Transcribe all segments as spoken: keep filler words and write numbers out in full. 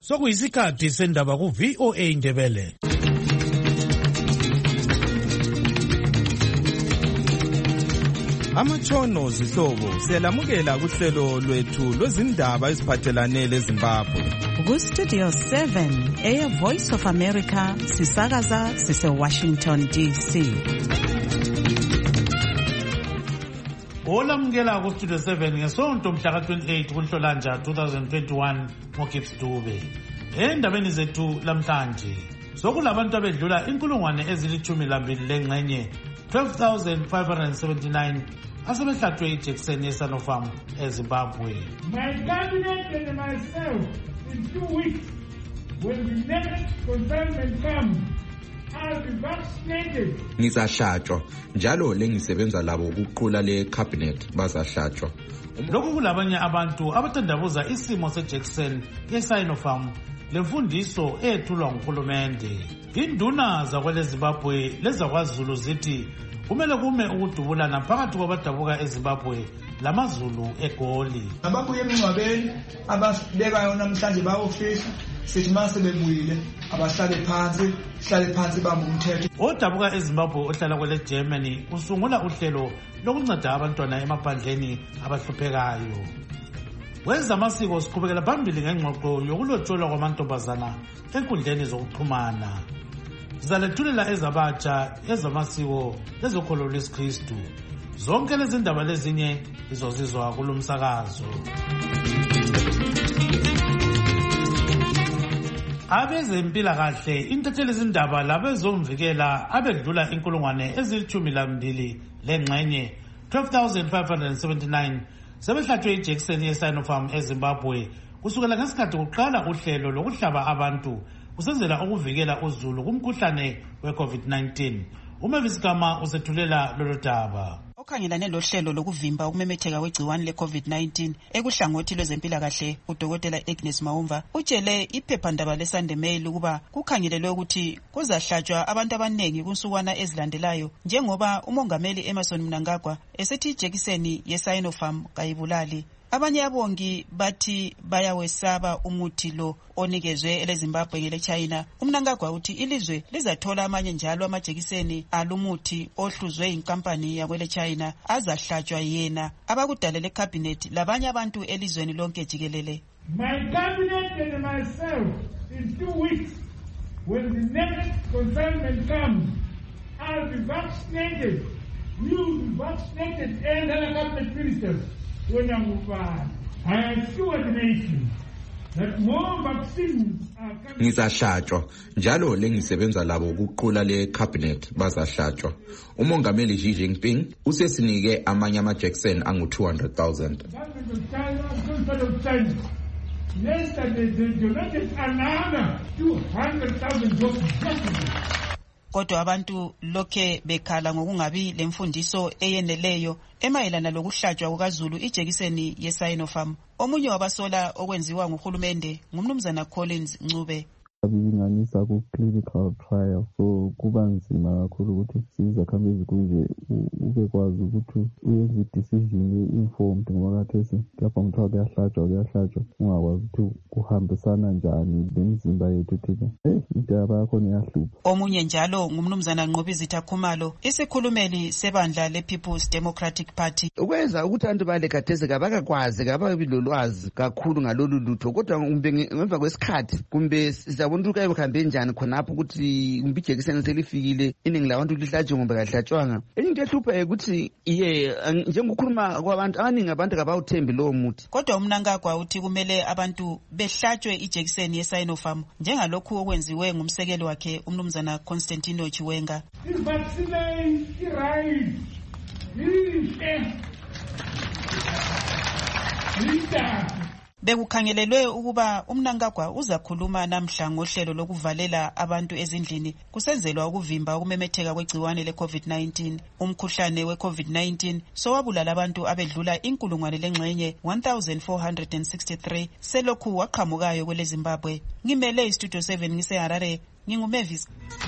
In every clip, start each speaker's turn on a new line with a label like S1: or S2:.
S1: Sokuyisikhathi sendaba ku V O A Indebele.
S2: Amatshono zihlobo siyalamukela kuhlelo lwethu lwezindaba eziphathelane leZimbabwe.
S3: Ku Studio seven, Air Voice of America, sisakaza sise Washington D C.
S1: Olamukela ku Studio seven ngesonto mhla ka twenty-eight kuNhlolanja twenty twenty-one ngoGibbs Dube. Endabeni zethu lamhlanje sokulabantu abedlula inkulungwane ezilithumi lambili lengxenye twelve thousand five hundred seventy-nine asebehlatshwe ijekiseni yeSanopharm eZimbabwe.
S4: My cabinet and myself in two weeks when the next consignment comes I'll be vaccinated.
S5: Ngizahlatshwa njalo lengisebenza labo ukuqula le cabinet bazahlatshwa.
S1: Lokhu kulabanye abantu abathandabuza isimo sejekiseni yeSanopharm lemfundiso ethulwa nguhulumende. Induna zakwele Zimbabwe lezakwaZulu zithi kumele kume ukudubulana phakathi kwabadabuka eZimbabwe lamaZulu eGoli.
S6: Ababuye emngcwabeni abasibekayo namhlanje bayofisa sithi mase bebuyile abahlale phansi hlale phansi bamumthetho.
S1: Odabuka eZimbabwe ohlala kwele Germany usungula uhlelo lokunceda abantwana emaphandleni abahluphekayo. Wenza amasiko siqhubekela phambili ngengxoxo yokulotsholwa kwamantombazana enkundleni zokuxhumana. Sizalethulela ezabatsha ezamasiko lezokholo lweSikristu. Zonke lezi ndaba lezinye izozizwa kulomsakazo. Abezempilakahle intatheli izindaba labezomvikela abedlula inkulungwane ezilithumi lambili lengxenye twelve thousand five hundred seventy-nine sebehlatshwe ijekiseni yeSanopharm eZimbabwe kusukela ngesikhathi kuqala uhlelo lokuhlaba abantu kusenzela ukuvikela uzulu kumkhuhlane weCovid nineteen. Umavis Gama usethulela lolu daba.
S3: Okhangelane lohlelo lokuvimba ukumemetheka kwegciwane leCovid nineteen ekuhlangothi lwezempilakahle uDokotela Agnes Maumva utshele iphephandaba leSunday Mail ukuba kukhangelelwe ukuthi kuzahlatshwa abantu abanengi kunsukwana ezilandelayo njengoba umongameli Emmerson Mnangagwa esethi ijekiseni yeSanopharm kayibulali. Abanye abongi bathi bayawesaba umuthi lo onikezwe eleZimbabwe ngele China. Umnangagwa uthi ilizwe lizathola amanye njalo amajekiseni alumuthi ohluzwe inkampani yakwele China azahlatshwa yena abakudalele cabinet labanye abantu elizweni lonke jikelele.
S4: My cabinet and myself in two weeks when the next consignment comes I'll be vaccinated. You'll be vaccinated and other cabinet ministers. I assure the nation that more vaccines are coming.
S5: Ngizahlatshwa njalo lengisebenza labo ukuqula le cabinet bazahlatshwa. Umongameli Xi Jinping usesinike amanye amajekiseni angu two hundred thousand.
S4: Yesterday they donated another two hundred thousand doses.
S3: Kodwa abantu lokhe bekhala ngokungabi lemfundiso eyeneleyo emayelana lokuhlatshwa kukaZulu ijekiseni yeSanopharm. Omunye wabasola okwenziwa nguhulumende ngumnumzana Collins Ncube.
S7: Bilinganisa ku clinical trial so kuba nzima kakhulu ukuthi sizakhambi kunje ube kwazi ukuthi uyenze decision informed ngoba kathesi lapha ngithiwa kuyahlatshwa kuyahlatshwa ungakwazi ukuthi kuhambisana njani nemizimba yethu thina eh into yabakhona iyahlupha.
S3: Omunye njalo ngumnumzana Nqobizitha Khumalo isikhulumeli sebandla lePeople's Democratic Party.
S8: Ukwenza ukuthi abantu bale kathesi kabakakwazi kababilolwazi kakhulu ngalolu lutho kodwa kumbe ngemva kwesikhathi kumbe abantu ukaye mkhambe njani khonapho ukuthi umbijekiseni selifikile iningi labantu lihlatshwe ngombe kahlatshwanga. Into ehlupha ukuthi iye njengokukhuluma kwabantu abaningi abantu kabawuthembi lowo muthi.
S3: Kodwa umnangagwa uthi kumele abantu behlatshwe ijekiseni yeSanopharm njengalokhu okwenziwe ngumsekeli wakhe umnumzana Constantino Chiwenga.
S4: Vaccinate right.
S3: Bekukhangelelwe ukuba umnangagwa uzakhuluma namhla ngohlelo lokuvalela abantu ezindlini kusenzelwa ukuvimba ukumemetheka kwegciwane leCovid nineteen. Umkhuhlane weCovid nineteen sowabulala abantu abedlula inkulungwane lengxenye one thousand four hundred sixty-three selokhu waqhamukayo kwele Zimbabwe. Ngimele iStudio seven ngise Harare nginguMavis.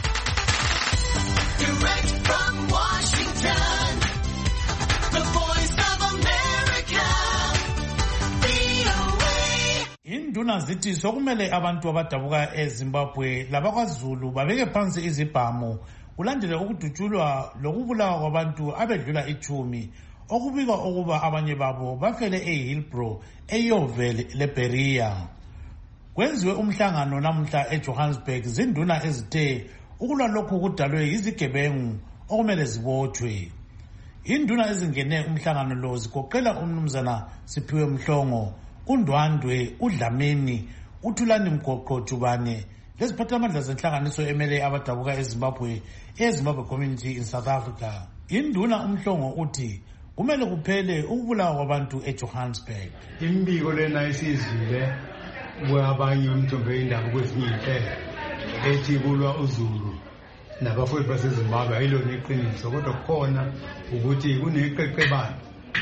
S9: Direct from Washington, the voice of America, V O A.
S1: Induna zithi sokumele abantu abadabuka eZimbabwe labakwaZulu babeke phansi izibhamu kulandele ukudutshulwa lokubulawa kwabantu abedlula ichumi okubika ukuba abanye babo bafele eHillbrow eYoville leBeria. Kwenziwe umhlangano namuhla eJohannesburg zinduna ezithe ukulwa lokhu kudalwe izigebengu okumele zibothwe. Induna ezingene umhlangano lo zigoqela umnumzana Siphiwe Mhlongo, uNdwandwe, uDlamini, uThulani Mgoqo Jubane leziphathamandla zenhlanganiso emele abadabuka eZimbabwe eZimbabwe Community in South Africa. Induna uMhlongo uthi kumele kuphele ukubulawa kwabantu eJohannesburg.
S10: Imbiko lena isizwile kwabanye umthombo indaba kwezinye inhlelo ethi kulwa uZulu nabafowethu baseZimbabwe ayilona iqiniso, kodwa khona ukuthi kuneqeqebano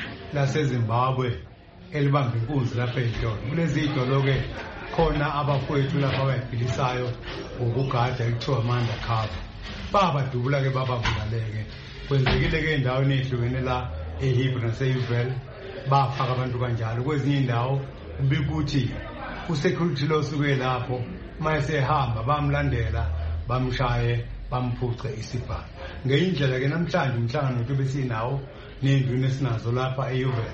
S10: laseZimbabwe elibamba inkunzi lapha eDolo. Kulezi idolo-ke khona abafowethu lapha abayiphilisayo ngokugada ekuthiwa amanda cover babadubula-ke bababulale-ke. Kwenzekile-ke endaweni ehlukene la eHillbrow naseYoville bafaka abantu kanjalo. Kwezinye indawo kubika ukuthi usecurity lo osuke lapho mayesehamba bamlandela bamshaye bamphuce isibhamu. Ngeyindlela-ke namhlanje umhlangano wethu besinawo nenduna esinazo lapha eYoville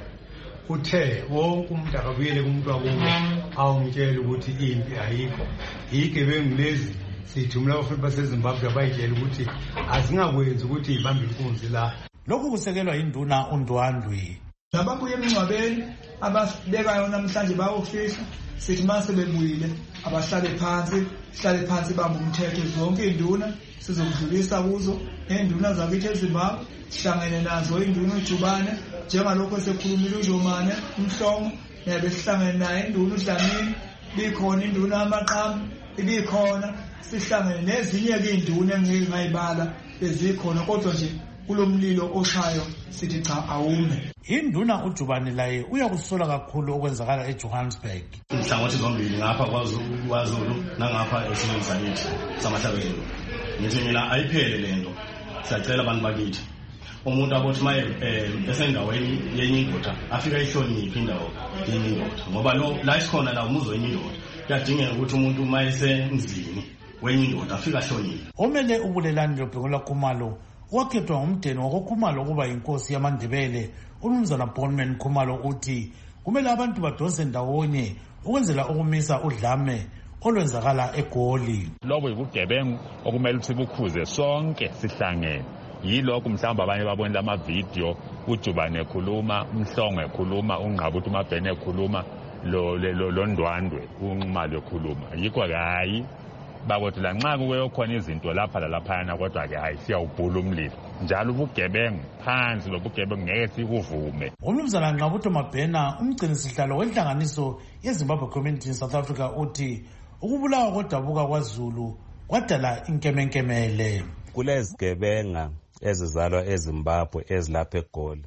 S10: uthe wonke umuntu akabuyele kumuntu wakubo awumtshela ukuthi impi ayikho. Igebengu lezi sithumela abafowethu baseZimbabwe abayitshela ukuthi azingakwenzi ukuthi ibambe inkunzi la.
S1: Lokhu kusekelwa induna uNdwandwe.
S6: Nababuye emingcwabeni ababekayo namhlanje bayofisa sithi mase bebuyile abahlale phansi hlale phansi bamba umthetho zonke induna sizokudlulisa kuzo enduna zakithi eZimbabwe sihlangene nazo induna uJubane njengalokho sekhulumile uJomane uMhlongo nabe sihlangene naye induna uDlamini bikhona induna amaqhamu ibikhona sihlangene nezinye ke induna engeke ngayibala bezikhona kodwa nje kulomlilo oshayo sithi cha awume.
S1: Induna uJubane laye uyakusola kakhulu okwenzakala eJohannesburg.
S11: Inhlangothi zombili ngapha kwaZulu nangapha esimeni sakithi samahlabelelo. Ngithi mina ayiphele lento. Siyacela abantu bakithi. Umuntu abothi maye esendaweni yenye indoda afika ihloniphe indawo yenye indoda. Ngoba lo la isikhona la umuzo wenye indoda. Kuyadingeka ukuthi umuntu mayesemzini wenye indoda afika hloniphe.
S1: Omele ubulelani loBhengu Khumalo wakhethwa ngumdeni wakoKhumalo ukuba inkosi yamaNdebele. Umnumzana Bonman Khumalo uthi kumele abantu badonse ndawonye ukwenzela ukumisa udlame olwenzakala eGoli.
S12: Lobo yibugebengu okumele sibukhuze sonke sihlangene. Yilokho mhlawumbe abanye babonile ama video uJubane ekhuluma, Mhlongo ekhuluma, uNgqabuthi uMabhene ekhuluma, lo lo Ndwandwe uNxumalo ekhuluma. Yikho hayi bakothi la nxa kuwe khona izinto lapha lalaphana kodwa ke hayi siyawubhula umlilo. Njalo ubugebengu phansi lobugebengu ngeke sikuvume.
S1: Umnumzana Nqabuthi Mabhena umgcini sihlalo wenhlanganiso yeZimbabwe Community in South Africa uthi ukubulawa kodabuka kwaZulu kwadala inkemenkemele.
S13: Kulezigebenga ezizalwa eZimbabwe ezilapha eGoli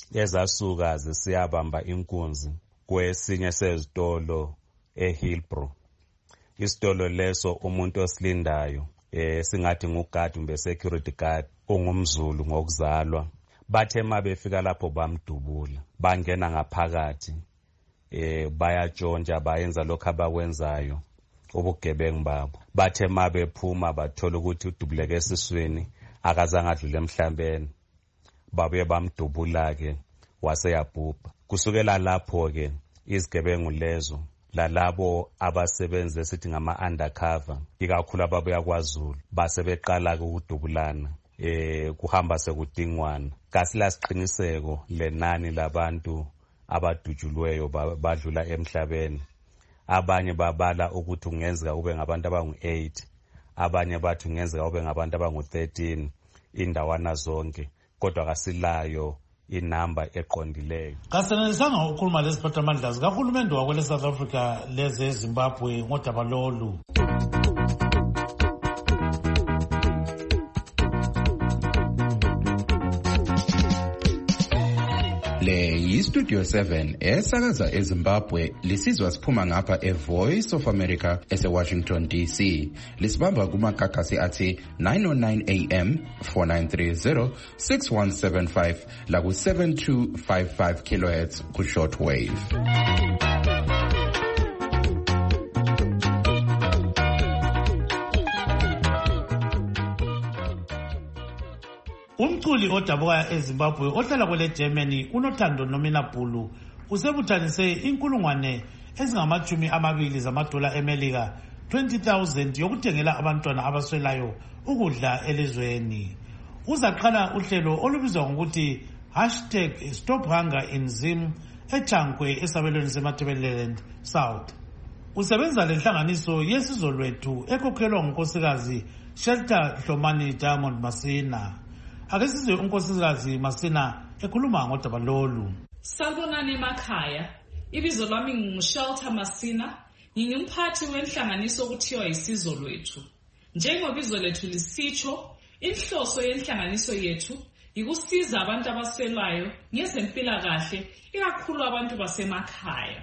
S13: ezasuka zisiyabamba inkunzi kwesinye sezitolo eHillbrow. Isitolo leso umuntu osilindayo eh singathi ngugadi kumbe security guard ungumZulu ngokuzalwa. Bathe mabefika lapho bamdubula bangena ngaphakathi eh bayatshontsha bayenza lokho abakwenzayo ubugebengu babo. Bathe mabephuma bathola ukuthi udubuleke esiswini akazange adlule emhlambeni babuye bamdubula ke waseyabhubha. Kusukela lapho ke izigebengu lezo lalabo abasebenza esithi ngama undercover ikakhulu ababuya kwaZulu basebeqala ukudubulana eh kuhamba sekudingwana. Kasila siqiniseko lenani labantu abadujulweyo badlula emhlabeni. Abanye babala ukuthi ungenzeka ube ngabantu abangu eight, abanye bathi ungenzeka ube ngabantu abangu thirteen indawana zonke, kodwa kasilayo inamba eqondileyo.
S1: Kasenelisanga ukukhuluma lesiphathamandla zikahulumende wakwele South Africa leze Zimbabwe ngodaba lolu.
S5: Le yiStudio seven esakaza eZimbabwe lisizwa siphuma ngapha eVoice of America eseWashington D C. Lisibamba kumakakasi athi nine oh nine A M, four nine three zero, six one seven five la ku seven two five five kilohertz ku shortwave.
S1: Umculi odabuka eZimbabwe ohlala kwele Germany unothando nomina Bhulu usebuthanise inkulungwane ezingamachumi amabili zamadola eMelika twenty thousand yokuthengela abantwana abaswelayo ukudla elizweni. Uzaqala uhlelo olubizwa ngokuthi hashtag Stop Hunger in Zim eChankwe esabelweni seMatabeleland South. Usebenza lenhlanganiso yesizwe lwethu ekhokhelwa ngunkosikazi Shelter Hlomani Diamond Masina. Ake sizwe unkosikazi Masina ekhuluma ngodaba lolu.
S14: Salbonani emakhaya, ibizo lami nginguShelter Masina, ngingumphathi wenhlanganiso okuthiwa isizwe lwethu. Njengoba ibizo lethu lisitsho, inhloso yenhlanganiso yethu ikusiza abantu abaswelayo ngezempilakahle, ikakhulu abantu basemakhaya.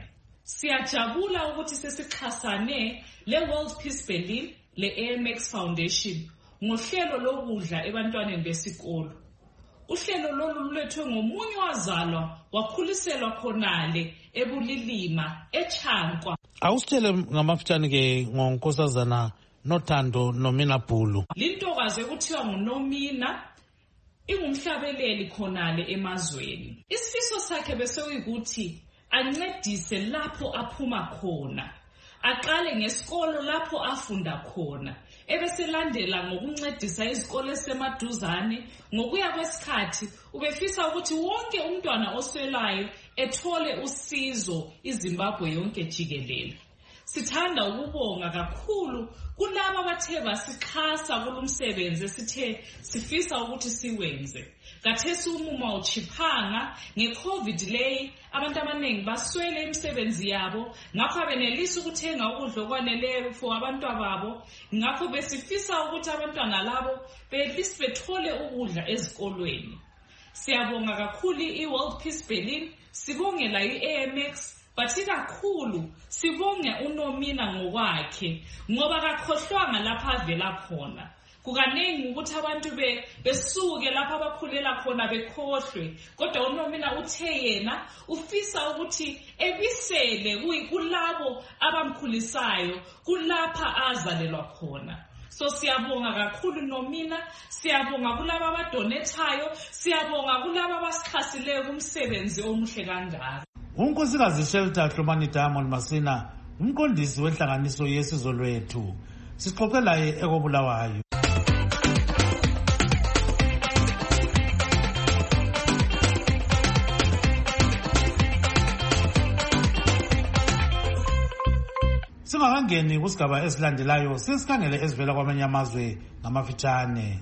S14: Siyajabula ukuthi sesixhasane le World Peace Berlin le A M X Foundation ngohlelo lokudla ebantwaneni besikolo. Uhlelo lolu lulethwe ngomunye wazalwa wakhuliselwa khonale ebulilima eChankwa.
S1: Awusitshele ngamafutshane ke ngonkosazana nothando nomina Bhulu.
S14: Lintokazi ekuthiwa nguNomina ingumhlabeleli khonale emazweni. Isifiso sakhe bese uyikuthi ancedise lapho aphuma khona, aqale ngesikolo lapho afunda khona, ebeselandela ngokuncedisa izikole esemaduzane. Ngokuya kwesikhathi ubefisa ukuthi wonke umntwana oswelayo ethole usizo iZimbabwe yonke jikelele. Sithanda ukubonga kakhulu kulabo abathe basixhasa kulumsebenzi sithe sifisa ukuthi siwenze. Kathesi umuma uchiphanga ngeCovid leyi abantu abaningi baswele imisebenzi yabo, ngakho abenelisa ukuthenga ukudla okwaneleyo for abantwana babo. Ngakho besifisa ukuthi abantwana labo belisi bethole ukudla ezikolweni. Siyabonga kakhulu iWorld Peace Berlin, sibongela iA M X, bathi kakhulu sibonge uNomina ngokwakhe ngoba kakhohlwanga lapha avela khona. Kukaningi ukuthi abantu be besuke lapha abakhulela khona bekhohlwe, kodwa uNomina uthe yena ufisa ukuthi ebisele kulabo abamkhulisayo kulapha azalelwa khona. So siyabonga kakhulu Nomina, siyabonga kulabo abadonethayo, siyabonga kulabo abasikhasileyo kumsebenzi omuhle kangaka.
S1: Unkosikazi Shelter Hlomani Diamond Masina umqondisi wenhlanganiso yesizwe lwethu. Sixoxe laye ekobulawayo. Singakangeni kusigaba esilandelayo sesikhangele ezivela kwamanye amazwe ngamafitshane.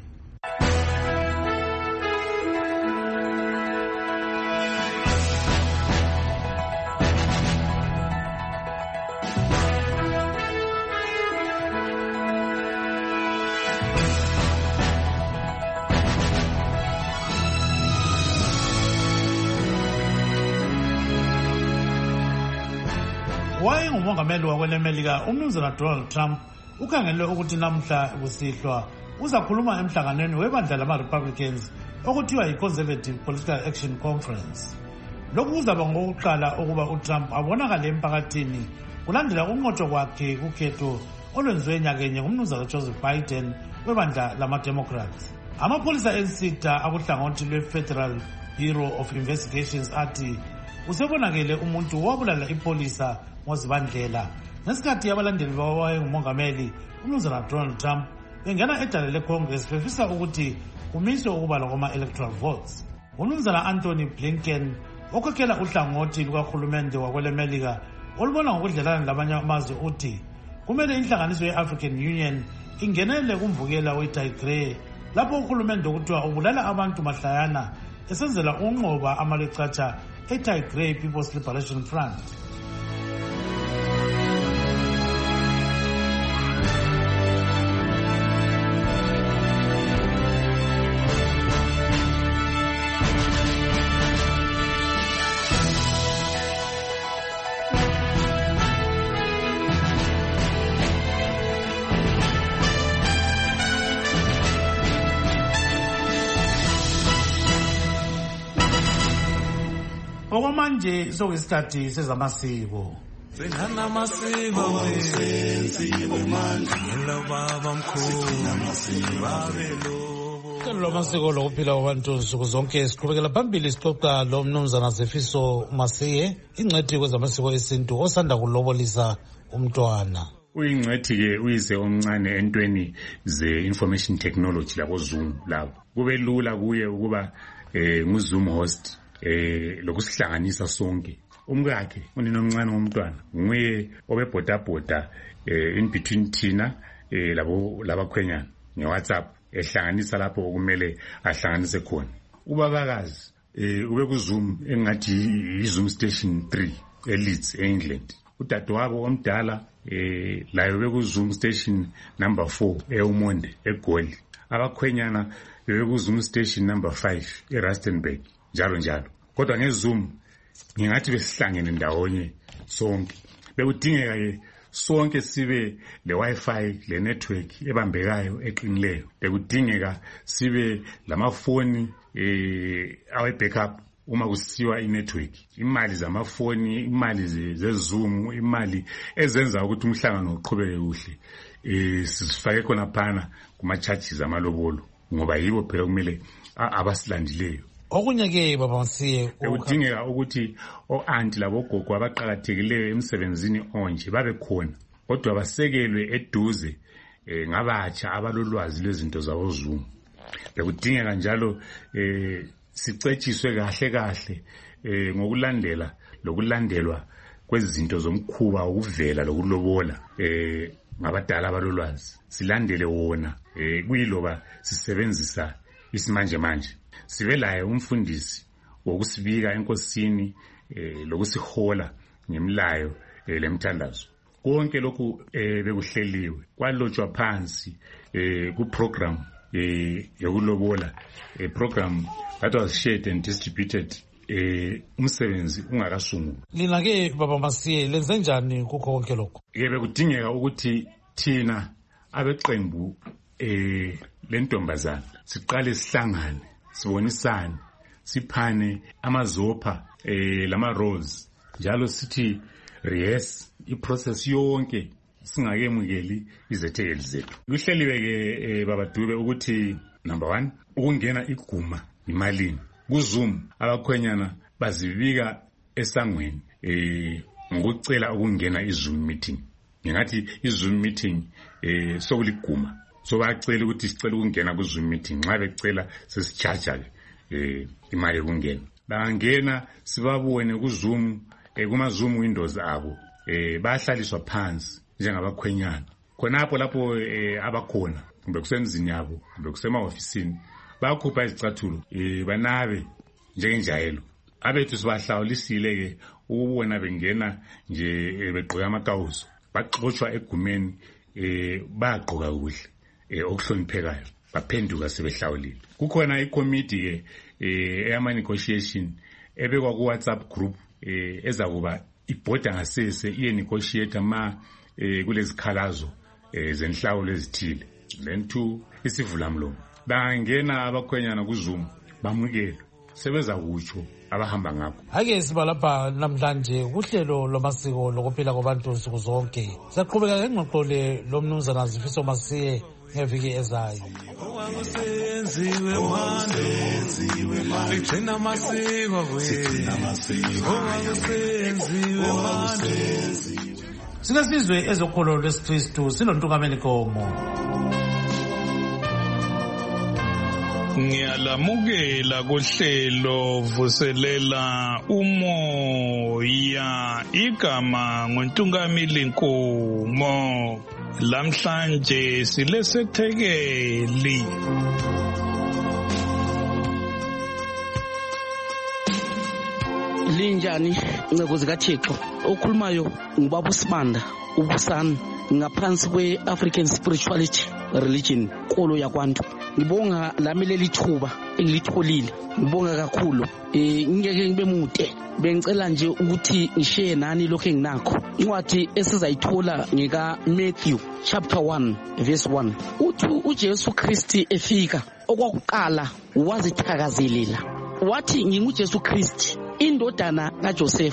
S1: Wayengumongameli wakwelemelika umnumzana Donald Trump ukhangelwe ukuthi namhla kusihlwa uzakhuluma emhlanganweni webandla lama-Republicans okuthiwa yi-Conservative Political Action Conference. Lokhu kuzaba ngokuqala ukuba uTrump abonakale emphakathini kulandela ukunqotshwa kwakhe kukhetho olwenziwe nyakenye ngumnumzana Joseph Biden webandla lama-Democrats. Amapholisa ensitha akuhlangothi lwe-Federal Bureau of Investigations athi usebonakele umuntu wabulala ipolisa ngozibandlela ngesikhathi abalandeli bawayengumongameli umnumzana Donald Trump bengena edale leCongress befisa ukuthi kumiswe ukubalwa kwama-electoral votes. Umnumzana Anthony Blinken okhokhela uhlangothi lukahulumende wakwelemelika olubona ngokudlelana labanye amazwe uthi kumele inhlanganiso ye-African Union ingenele kumvukela we-Tigray lapho uhulumende okuthiwa ubulala abantu mahlayana esenzela unqoba amalechacha e-Tigray People's Liberation Front. Okwamanje sokuyisikhathi sezamasiko.
S9: Sengana masiko sensiwe manje ngelo baba mkhulu babelo
S1: Uhlelo lwamasiko lokuphila kwabantu nsuku zonke siqhubekela phambili sixoxa lo mnumzana Zefiso Masiye, ingcwethi kwezamasiko esintu osanda kulobolisa umntwana.
S15: Uyingcwethi-ke uyise omncane entweni ze-information technology labo Zoom labo. Kube lula kuye ukuba eh, ngu-Zoom host eh, lokusihlanganisa sonke. Umkakhe unina omncane womntwana nguye obebhodabhoda eh, in between thina eh, labo labakhwenyana nge-WhatsApp ehlanganisa lapho okumele ahlanganise khona. Ubabakazi eh, ube ku-Zoom engathi i-Zoom station three eLeeds e-England. Udadewabo omdala eh layo beku Zoom station number four eUmonde eGoli. Abakhwenyana beku Zoom station number five eRustenburg njalo njalo. Kodwa ngeZoom ngingathi besihlangene ndawonye sonke. Bekudingeka ke sonke sibe le Wi-Fi le network ebambekayo eqinileyo. Bekudingeka sibe lamafoni eh awe backup uma kusiwa inetwork. Imali zamafoni, imali zeZoom, imali ezenza ukuthi umhlangano uqhubeke kuhle. Eh sisifake khona phana kuma charges amalobolo ngoba yibo phela kumele abasilandileyo.
S1: Okunye ke baba Masiye
S15: udingeka ukuthi o-aunti labo gogo abaqhakathekileyo emsebenzini onje babe khona. Kodwa basekelwe eduze eh ngabatsha abalolwazi lwezinto zawo Zoom. Bekudingeka njalo eh sicetshiswe kahle kahle eh ngokulandela lokulandelwa kwezinto zomkhuba ukuvela lokulobola eh ngabadala abalolwazi. Silandele wona eh kuyiloba sisebenzisa isimanje manje. Sibe laye umfundisi wokusibika enkosini eh lokusihola ngemlayo eh, lemthandazo. Konke lokhu eh bekuhleliwe kwalotshwa phansi eh ku program eh yokulobola a program that was shared and distributed eh umsebenzi ungakasungulwa.
S1: Lina ke baba Masiye lenze njani kukho konke lokho?
S15: Yebe kudingeka ukuthi thina abeqembu eh lentombazana siqale sihlangane sibonisane siphane amazopha eh lama roles njalo sithi rehearse iprocess yonke singakemukeli izethekeli zethu. Kuhleliwe ke baba Dube ukuthi number one ukungena iguma imalini. Ku-Zoom abakhwenyana bazibika esangweni eh ngokucela ukungena i-Zoom meeting. Ngingathi i-Zoom meeting eh sokuliguma. So bacela ukuthi sicela ukungena ku-Zoom meeting. Nxa becela sesicharge eh imali yokungena. Bangena sibabone ku-Zoom eh kuma-Zoom windows abo eh bahlaliswa phansi njengabakhwenyana. Khonapho lapho eh abakhona kumbe kusemzini yabo kumbe kusema-ofisini bakhupha izicathulo eh banabe njengenjayelo. Abethu sibahlawulisile ke ukubona bengena nje begqoka amakawuso baxoxwa egumeni eh bagqoka kuhle eh okuhloniphekayo baphenduka sebehlawulile. Kukhona icommittee ke eh eyama negotiation ebekwa ku WhatsApp group eh ezakuba ibhoda ngasese iye negotiate ma eh kulezikhalazo eh zenhlawulo ezithile. Then two isivula mlomo bangena abakhwenyana ku-Zoom bamukela sebeza kutsho abahamba ngakho.
S1: Ake siba lapha namhlanje kuhlelo lomasiko lokuphila kwabantu nsuku zonke. Saqhubeka ngengxoxo le lomnumzana Zefiso Masiye ngeviki ezayo.
S9: Senziwe manje sigcina amasiko sigcina amasiko senziwe manje.
S1: Sinesizwe ezokholo lwesikristu silontukameni komo.
S16: Ngiyalamukela kuhlelo vuselela umoya igama ngontungamili Nkomo. Lamhlanje silesethekeli.
S17: Linjani ncebo zikaThixo okhulumayo ngubaba uSibanda ubusana ngaphansi kwe-African Spirituality Religion kolo yakwantu. Ngibonga lami leli thuba engilitholile. Ngibonga kakhulu. Eh ngeke ngibe mude. Bengicela nje ukuthi ngishare nani lokho enginakho. Incwadi esizayithola ngeka Matthew chapter one verse one. Uthi uJesu Kristu efika okwakuqala wazithakazelela. Wathi nginguJesu Kristu indodana kaJoseph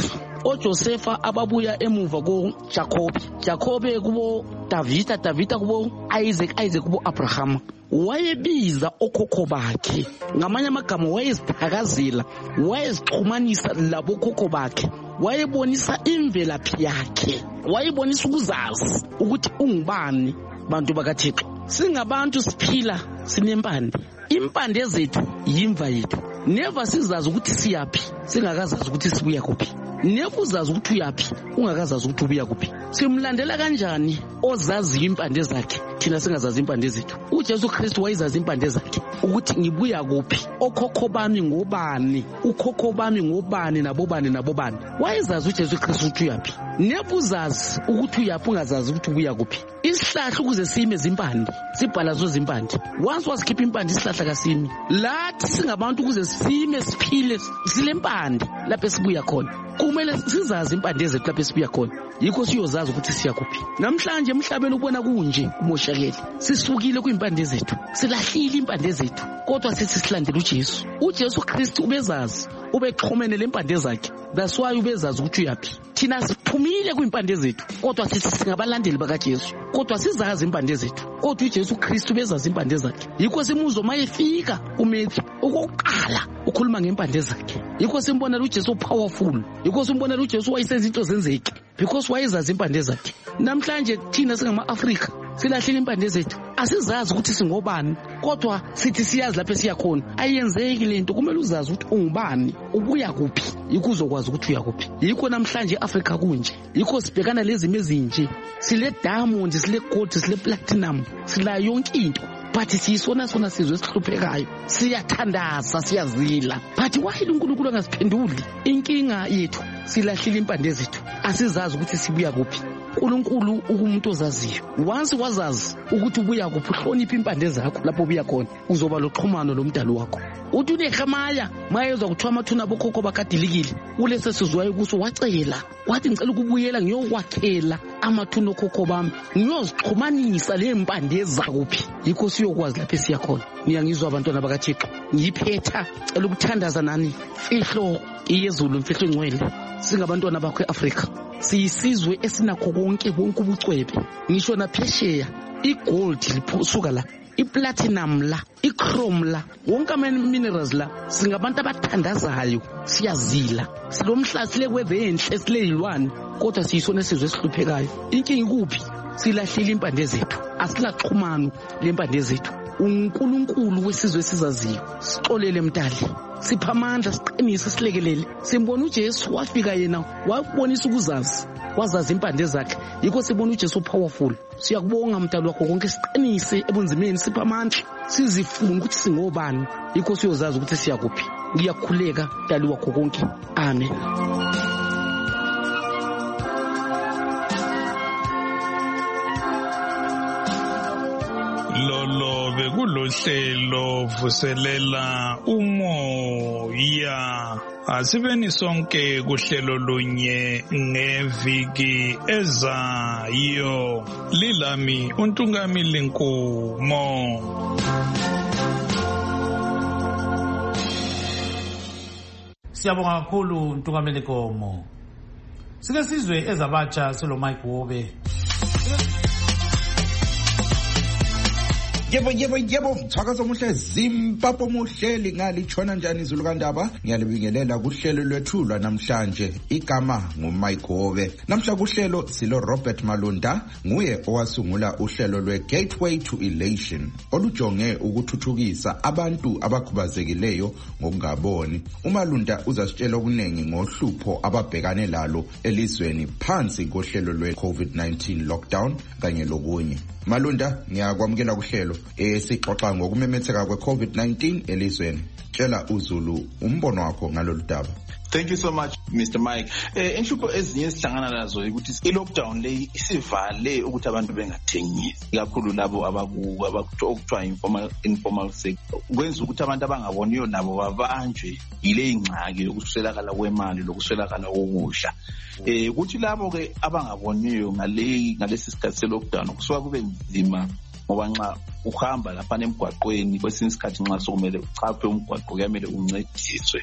S17: oJosefa ababuya emuva koJacobe, Jacobe kubo Davida, Davida kubo Isaac, Isaac kubo Abraham. Wayebiza okhokho bakhe ngamanye amagama, wayezithakazela, wayezixhumanisa labo khokho bakhe, wayebonisa imvelaphi yakhe, wayebonisa ukuzazi ukuthi ungubani. Bantu bakaThixo, singabantu siphila sinempande, impande zethu yimva yethu. Never sizazi ukuthi siyaphi singakazazi ukuthi sibuya kuphi. Never uzazi ukuthi uyaphi ungakazazi ukuthi ubuya kuphi. Simlandela kanjani ozazi impande zakhe thina singazazi impande zethu? uJesu Kristu wayezazi impande zakhe ukuthi ngibuya kuphi, okhokho bami ngobani, ukhokho bami ngobani nabobani nabobani. Wayezazi uJesu Kristu ukuthi uyaphi. Never uzazi ukuthi uyaphi ungazazi ukuthi ubuya kuphi. Isihlahla ukuze sime zimpande sibhala zo zimpande. Once wasikhipha impande isihlahla kasimi. Lathi singabantu ukuze sime siphile silempande lapho esibuya khona. Kumele sizazi impande zethu lapho esibuya khona. Yikho siyozazi ukuthi siya kuphi. Namhlanje emhlabeni ubona kunje umoshakele. Sisukile kwimpande zethu, silahlile impande zethu, kodwa sithi silandela uJesu. uJesu Kristu ubezazi, ubexhomene lempande zakhe. That's why ubezazi ukuthi uyaphi. Thina siphumile kwimpande zethu, kodwa sithi singabalandeli bakaJesu, kodwa sizazi impande zethu, kodwa uJesu Kristu bezazi impande zakhe. Yikho simuzo mayefika uMethi okokuqala ukhuluma ngempande zakhe. Yikho simbonela uJesu powerful, yikho simbonela uJesu wayesenza into zenzeke, because wayezazi impande zakhe. Namhlanje thina singama-Afrika silahlile impande zethu, asizazi ukuthi singobani, kodwa sithi siyazi lapho esiya khona. Ayenzeki lento, kumele uzazi ukuthi ungubani, ubuya kuphi, yikho uzokwazi ukuthi uya kuphi. Yikho namhlanje eAfrika kunje, yikho sibhekana lezimo ezinje. Sile diamond, sile gold, sile platinum, sila yonke into, but siyisona sona sizwe esihluphekayo. Siyathandaza, siyazila, but why uNkulunkulu angasiphenduli? Inkinga yethu silahlile impande zethu, asizazi ukuthi sibuya kuphi. uNkulunkulu ukumuntu ozaziyo, once wazazi ukuthi ubuya kuphi, uhlonipha impande zakho lapho ubuya khona, uzoba loxhumano lomdali wakho. Uthi uNehemaya mayezwa kuthiwa amathuna abokhokho bakadilikile, ulese sizwayo kuso wacela wathi ngicela ukubuyela ngiyokwakhela amathuna okhokho bami, ngiyozixhumanisa lempande zakuphi. Yikho siyokwazi lapho esiya khona. Ngiyangizwa abantwana bakaThixo, ngiyiphetha cela ukuthandaza nani fihlo iyezulu, mfihlo engcwele. Singabantwana bakho eAfrika, siyisizwe esinakho konke bonke ubucwebe, ngisho naphesheya. Igold lisuka la, iplatinum la, ichrome la, wonke ama-minerals la. Singabantu abathandazayo, siyazila, silomhlaba, sile weather enhle, sile yilwane, kodwa siyisona sizwe esihluphekayo. Inkinga ikuphi? Silahlile impande zethu, asilaxhumano lempande zethu. uNkulunkulu wesizwe esizaziyo sixolele mdali, sipha amandla, siqinise, silekelele. Simbona uJesu wafika yena wabonisa ukuzazi, wazazi impande zakhe. Yikho sibona uJesu powerful. Siyakubonga mdali wakho konke, siqinise ebunzimeni, sipha amandla, sizifuna ukuthi singobani. Yikho siyozazi ukuthi siya kuphi. Ngiyakhuleka mdali wakho konke. Amen.
S16: Lolo bekulohlelo vuselela umoya. Asibeni sonke kuhlelo lunye ngeviki ezayo. Lilami uNtungamili Nkumo.
S1: Siyabonga kakhulu Ntungamili Nkomo. Sike sizwe ezabatsha silo Mike Wobe.
S5: Yebo yebo yebo mthakazo omuhle Zimbabwe muhleli ngalitshona njani izulu kaNdaba. Ngiyalibingelela kuhlelo lwethu lwanamhlanje. Igama nguMike Hobe. Namhla kuhlelo silo Robert Malunda, nguye owasungula uhlelo lweGateway to Elation olujonge ukuthuthukisa abantu abakhubazekileyo ngokungaboni. uMalunda uzasitshela okuningi ngohlupho ababhekane lalo elizweni phansi kohlelo lwe-COVID nineteen lockdown kanye lokunye. Malunda, ngiyakwamukela kuhlelo esixoxa ngokumemetheka kwe-COVID nineteen elizweni. Tshela uZulu umbono wakho ngalolu daba.
S18: Thank you so much, Mister Mike. Eh inhlupho ezinye sihlangana nazo ukuthi i-lockdown le isivale ukuthi abantu bengathengisi, kakhulu labo abaku abakuthiwa informal informal sector. Kwenza ukuthi abantu abangaboniyo nabo babanjwe yile ingxaki yokuswelakala kwemali lokuswelakala kokudla. Eh ukuthi labo ke abangaboniyo ngale ngalesi sikhathi se-lockdown kusuka kube nzima ngoba nxa uhamba lapha emgwaqweni kwesinye isikhathi nxa sokumele uchaphe umgwaqo kuyamele uncediswe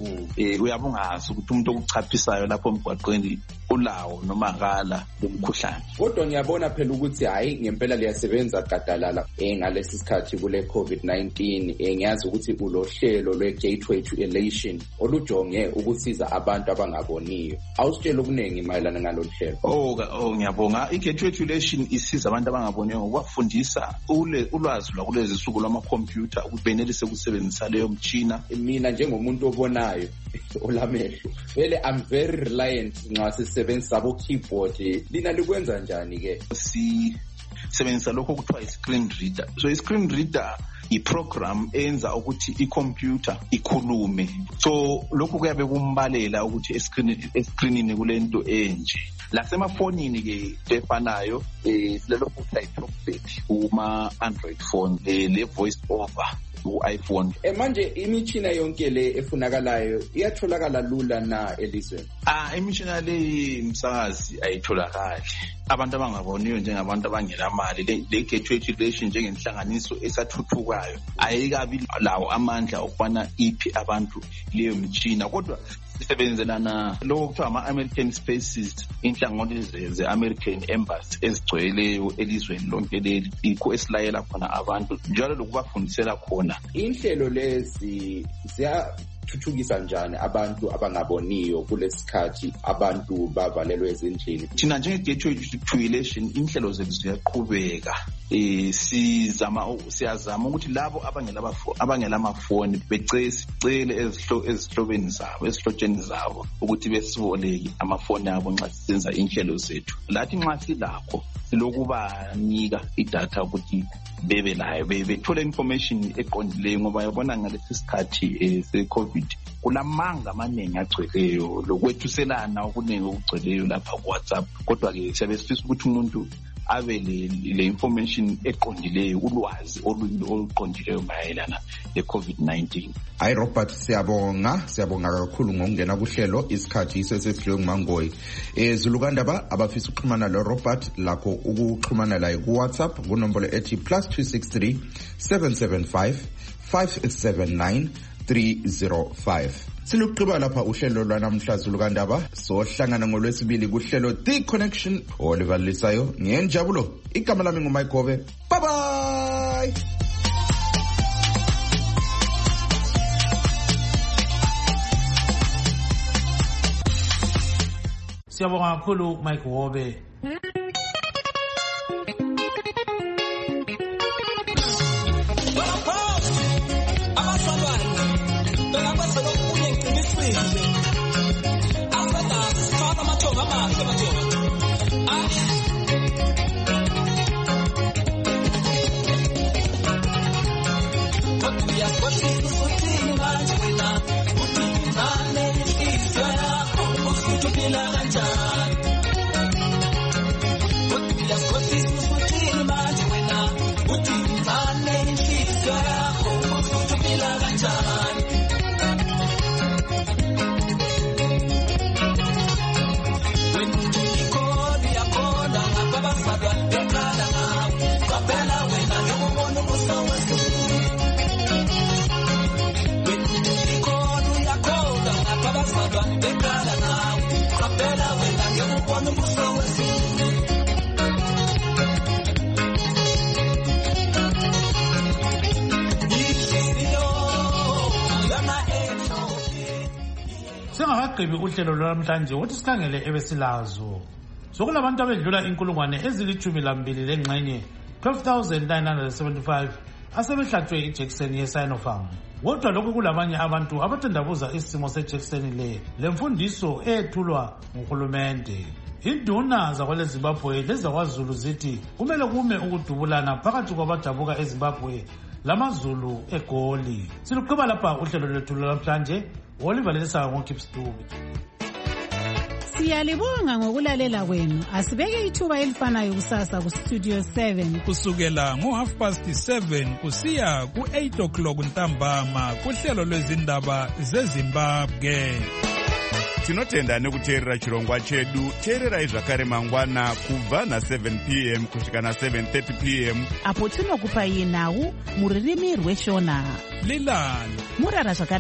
S18: eh uyabungazi ukuthi umuntu okuchaphisayo lapho emgwaqweni ulawo noma akala umkhuhlane.
S5: Kodwa ngiyabona phela ukuthi hayi ngempela liyasebenza gadalala eh ngalesi sikhathi kule COVID nineteen eh ngiyazi ukuthi ulohlelo lwe Gateway to Elation olujonge ukusiza abantu abangaboniyo. Awusitshela okuningi mayelana ngalolu hlelo.
S18: Oh oh ngiyabonga. I Gateway to Elation isiza abantu abangaboniyo ngokwafundisa ule ulwazi lwakulezi insuku lwamakhompyutha ukuthi benelise ukusebenzisa leyo mtshina.
S5: Mina njengomuntu obonayo olamehlo vele I'm very reliant nxa sisebenzisa abo keyboard. Lina likwenza njani ke?
S18: Si sebenzisa lokho kuthiwa i-screen reader. So i-screen reader i-program enza ukuthi i-computer ikhulume. So lokhu kuyabe kumbalela ukuthi escreenini kulento enje. Lasemafonini ke efanayo eh silelo kuthiwa i-talkback kuma Android phone le voice over u-iPhone.
S5: Eh manje imitshina yonke le efunakalayo iyatholakala lula na elizweni?
S18: Ah imitshina le msakazi ayitholakali. Abantu abangaboniyo njengabantu abangela mali le Gateway to Elation njengenhlanganiso esathuthukayo ayikabi lawo amandla okufana iphi abantu leyo mitshina, kodwa sisebenzelana lokho kuthiwa ama-American Spaces, inhlanganiso ze-American Embassy ezigcweleyo elizweni lonke leli ikho esilayela khona abantu njalo lokubafundisela khona.
S5: Inhlelo lezi ziya thuthukisa njani abantu abangaboniyo kulesikhathi abantu bavalelwe ezindlini?
S18: Thina njenge-Gateway to Elation inhlelo zethu ziyaqhubeka. Eh sizama siyazama ukuthi labo abangela abangela amafoni becele ezihlo ezihlobeni zabo esihlotsheni zabo ukuthi besiboleke amafoni abo nxa sisenza inhlelo zethu. Lathi nxa silakho silokubanika idatha ukuthi bebe layo bethola information eqondileyo ngoba yabona ngalesi sikhathi se-COVID kulamanga amaningi agcweleyo lokwethuselana okuningi okugcweleyo lapha ku WhatsApp. Kodwa ke siyabe sifisa ukuthi umuntu abe le information eqondileyo, ulwazi oluqondileyo mayelana le-COVID nineteen.
S5: Hayi Robert, siyabonga siyabonga kakhulu ngokungena kuhlelo isikhathi sesesihlwe nguMangoyi. Eh Zulukandaba abafisa ukuxhumana lo Robert lakho ukuxhumana laye ku WhatsApp kunombolo ethi plus two six three seven seven five five seven nine three zero five. Siluqhiba lapha uhlelo lwanamhla Zulukandaba, sohlangana ngolwesibili kuhlelo The Connection olivalisayo ngenjabulo. Igama lami nguMike Gove. Bye bye.
S1: Siyabonga kakhulu Mike Gove. Singakagqibi uhlelo lwamhlanje wothi sikhangele ebesilazo. Sokulabantu abedlula inkulungwane ezilithumi lambili lengxenye twelve thousand nine hundred seventy-five asebehlatshwe ijekiseni ye-Sinopharm. Kodwa lokhu kulabanye abantu abathandabuza isimo sejekiseni le lemfundiso eyethulwa nguhulumende. Induna zakweleZimbabwe lezakwaZulu zithi kumele kume ukudubulana phakathi kwabadabuka eZimbabwe lamaZulu eGoli. Siluqhiba lapha uhlelo lwethu lwamhlanje olivalelisa ngoKipstubi.
S19: Siyalibonga ngokulalela kwenu. Asibeke ithuba elifanayo kusasa ku Studio seven
S16: kusukela ngo half past seven kusiya ku eight o'clock ntambama kuhlelo lwezindaba zeZimbabwe.
S20: tinotenda nekuteerera chirongwa chedu. teererai zvakare mangwana kubva na-seven p m kusvika na-seven thirty p m
S21: apo tinokupai nhau muririmi rweshona.
S16: lilala
S21: murara zvakare